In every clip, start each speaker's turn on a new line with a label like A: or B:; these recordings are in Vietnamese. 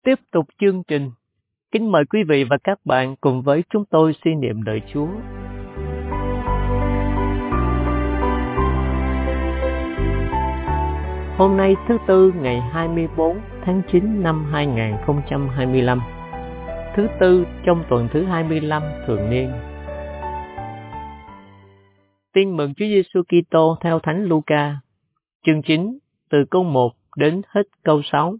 A: Tiếp tục chương trình, kính mời quý vị và các bạn cùng với chúng tôi suy niệm lời Chúa. Hôm nay thứ Tư ngày 24 tháng 9 năm 2025, thứ Tư trong tuần thứ 25 thường niên. Tin mừng Chúa Giêsu Kitô theo Thánh Luca, chương 9, từ câu 1 đến hết câu 6.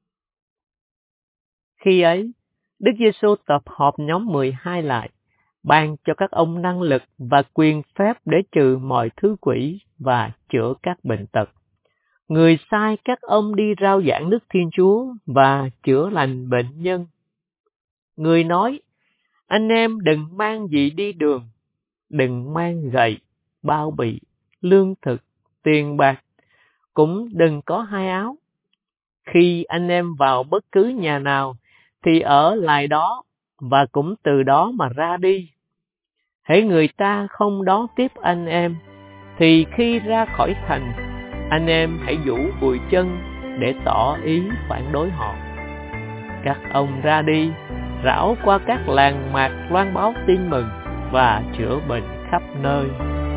A: Khi ấy, Đức Giêsu tập họp nhóm 12 lại, ban cho các ông năng lực và quyền phép để trừ mọi thứ quỷ và chữa các bệnh tật. Người sai các ông đi rao giảng nước Thiên Chúa và chữa lành bệnh nhân. Người nói, anh em đừng mang gì đi đường, đừng mang gậy, bao bì, lương thực, tiền bạc, cũng đừng có hai áo. Khi anh em vào bất cứ nhà nào, thì ở lại đó, và cũng từ đó mà ra đi. Hễ người ta không đón tiếp anh em, thì khi ra khỏi thành, anh em hãy giũ bùi chân để tỏ ý phản đối họ. Các ông ra đi, rảo qua các làng mạc loan báo tin mừng và chữa bệnh khắp nơi.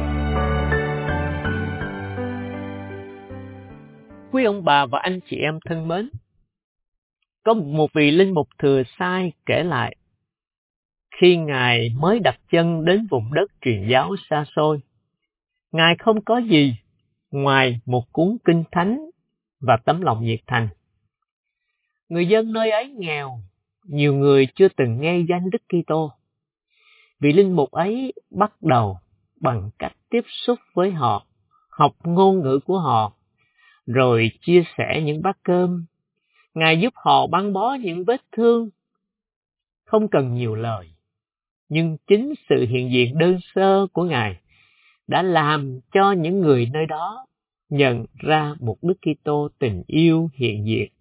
A: Quý ông bà và anh chị em thân mến, có một vị linh mục Thừa Sai kể lại, khi Ngài mới đặt chân đến vùng đất truyền giáo xa xôi, Ngài không có gì ngoài một cuốn kinh thánh và tấm lòng nhiệt thành. Người dân nơi ấy nghèo, nhiều người chưa từng nghe danh Đức Kitô. Vị linh mục ấy bắt đầu bằng cách tiếp xúc với họ, học ngôn ngữ của họ, rồi chia sẻ những bát cơm. Ngài giúp họ băng bó những vết thương. Không cần nhiều lời, nhưng chính sự hiện diện đơn sơ của Ngài đã làm cho những người nơi đó nhận ra một Đức Kitô tình yêu hiện diện.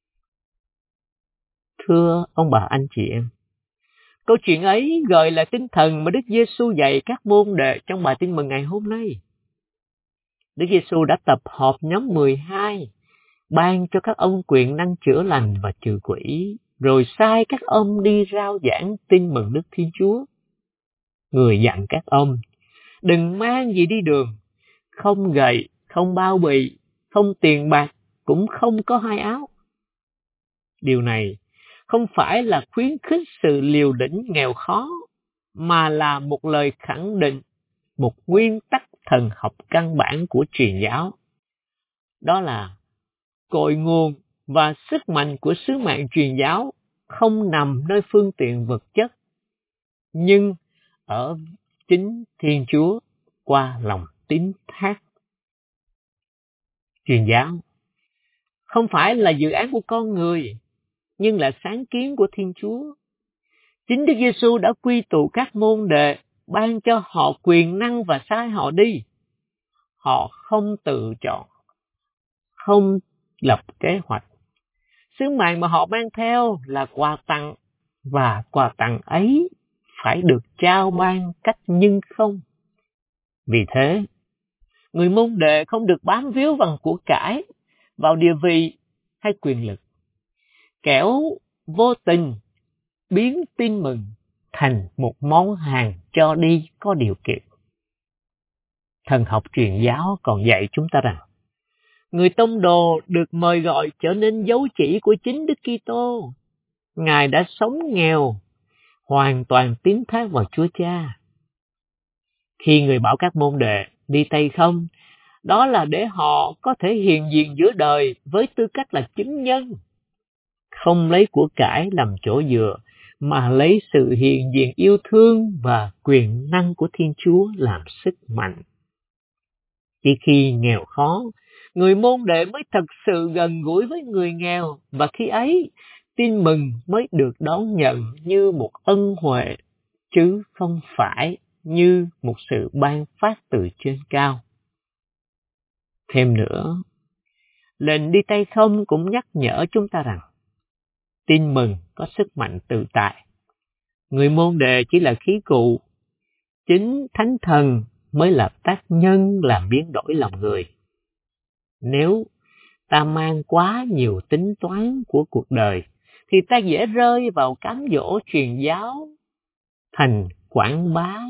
A: Thưa ông bà anh chị em, câu chuyện ấy gợi lại tinh thần mà Đức Giêsu dạy các môn đệ trong bài tin mừng ngày hôm nay. Đức Giêsu đã tập họp nhóm 12, ban cho các ông quyền năng chữa lành và trừ quỷ, rồi sai các ông đi rao giảng tin mừng Đức Thiên Chúa. Người dặn các ông, đừng mang gì đi đường, không gậy, không bao bì, không tiền bạc, cũng không có hai áo. Điều này không phải là khuyến khích sự liều lĩnh nghèo khó, mà là một lời khẳng định, một nguyên tắc thần học căn bản của truyền giáo. Đó là cội nguồn và sức mạnh của sứ mạng truyền giáo không nằm nơi phương tiện vật chất, nhưng ở chính Thiên Chúa qua lòng tín thác. Truyền giáo không phải là dự án của con người, nhưng là sáng kiến của Thiên Chúa. Chính Đức Giêsu đã quy tụ các môn đệ, ban cho họ quyền năng và sai họ đi. Họ không tự chọn, không lập kế hoạch. Sứ mạng mà họ mang theo là quà tặng, và quà tặng ấy phải được trao ban cách nhưng không. Vì thế, người môn đệ không được bám víu vào của cải, vào địa vị hay quyền lực, kẻo vô tình biến tin mừng thành một món hàng cho đi có điều kiện. Thần học truyền giáo còn dạy chúng ta rằng, người tông đồ được mời gọi trở nên dấu chỉ của chính Đức Kitô. Ngài đã sống nghèo, hoàn toàn tín thác vào Chúa Cha. Khi người bảo các môn đệ đi tay không, đó là để họ có thể hiện diện giữa đời với tư cách là chứng nhân. Không lấy của cải làm chỗ dựa, mà lấy sự hiện diện yêu thương và quyền năng của Thiên Chúa làm sức mạnh. Chỉ khi nghèo khó, người môn đệ mới thật sự gần gũi với người nghèo, và khi ấy, tin mừng mới được đón nhận như một ân huệ, chứ không phải như một sự ban phát từ trên cao. Thêm nữa, lệnh đi tay không cũng nhắc nhở chúng ta rằng, tin mừng có sức mạnh tự tại. Người môn đệ chỉ là khí cụ, chính Thánh Thần mới là tác nhân làm biến đổi lòng người. Nếu ta mang quá nhiều tính toán của cuộc đời, thì ta dễ rơi vào cám dỗ truyền giáo thành quảng bá.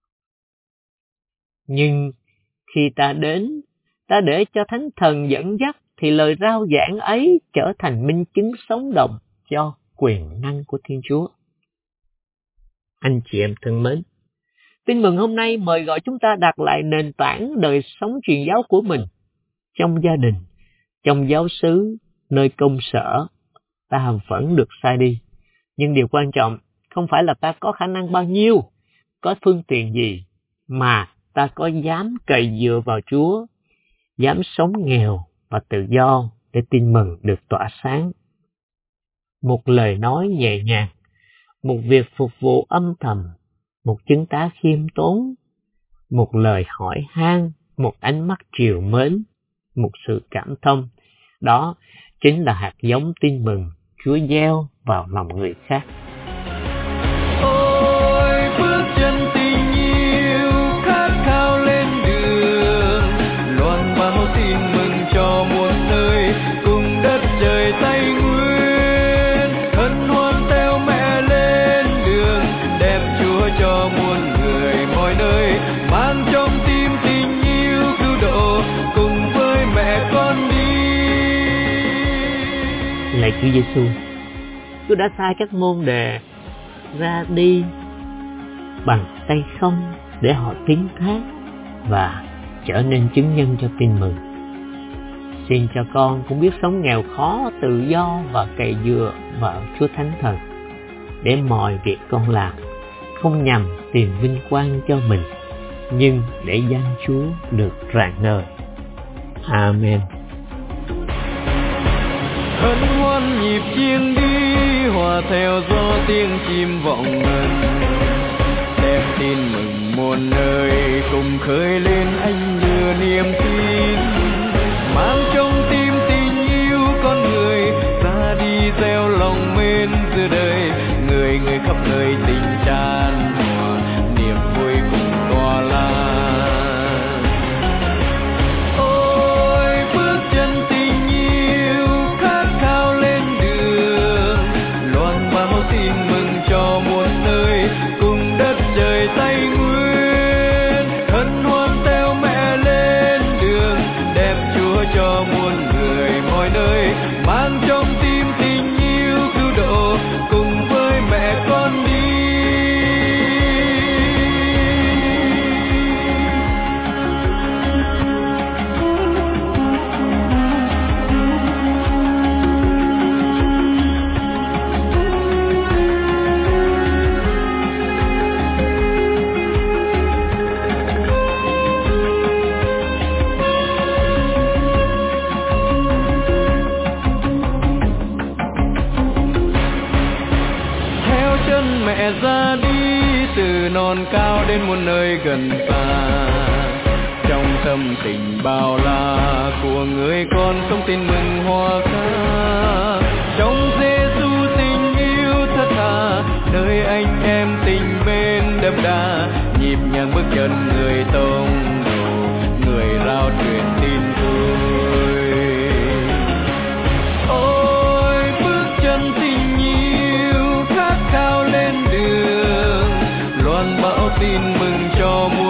A: Nhưng khi ta đến, ta để cho Thánh Thần dẫn dắt, thì lời rao giảng ấy trở thành minh chứng sống động cho quyền năng của Thiên Chúa. Anh chị em thân mến, Tin mừng hôm nay mời gọi chúng ta đặt lại nền tảng đời sống truyền giáo của mình trong gia đình, trong giáo xứ, nơi công sở. Ta vẫn được sai đi, nhưng điều quan trọng không phải là ta có khả năng bao nhiêu, có phương tiện gì, mà ta có dám cậy dựa vào Chúa, dám sống nghèo và tự do để tin mừng được tỏa sáng. Một lời nói nhẹ nhàng, một việc phục vụ âm thầm, một chứng tá khiêm tốn, một lời hỏi han, một ánh mắt trìu mến, một sự cảm thông. Đó chính là hạt giống tin mừng Chúa gieo vào lòng người khác.
B: Ôi bước chân tình yêu khát khao lên đường, loan báo tin mừng cho muôn nơi, cùng đất trời Tây Nguyên hân hoan theo mẹ lên đường, đẹp Chúa cho muôn người mọi nơi, mang trong tim tình yêu cứu độ, cùng với mẹ con đi.
A: Lạy Chúa Giêsu, Chúa đã sai các môn đệ ra đi bằng tay không để họ tiếng thác và trở nên chứng nhân cho tin mừng. Xin cho con cũng biết sống nghèo khó, tự do và cậy dựa vào Chúa Thánh Thần, để mọi việc con làm không nhằm tìm vinh quang cho mình, nhưng để danh Chúa được rạng ngời. Amen.
B: Hân hoan nhịp chiêng đi, hòa theo gió tiếng chim vọng ngân, đem tin mừng muôn nơi, cùng khơi lên ánh lửa niềm tin, mang trong tim tình yêu con người, ra đi gieo lòng mến giữa đời, người người khắp nơi tình tràn hòa, niềm vui cùng tỏa lan. Ôi bước chân tình yêu khát khao lên đường, loan báo tin mừng cho muôn nơi, cùng đất trời Tây Nguyên hân hoan theo mẹ lên đường, đẹp Chúa cho muôn người mọi nơi, mang trong tim tình yêu cứu độ, cùng với mẹ con đi. Theo chân mẹ ra đi, từ non cao đến muôn nơi gần xa, trong tâm tình bao la của người con sống tin mừng hòa ca, trong Giêsu tình yêu thật thà, nơi anh em tình bên đậm đà, nhịp nhàng bước chân người tông đồ, người rao truyền tin vui. Ôi bước chân tình yêu khát khao lên đường, loan báo tin mừng cho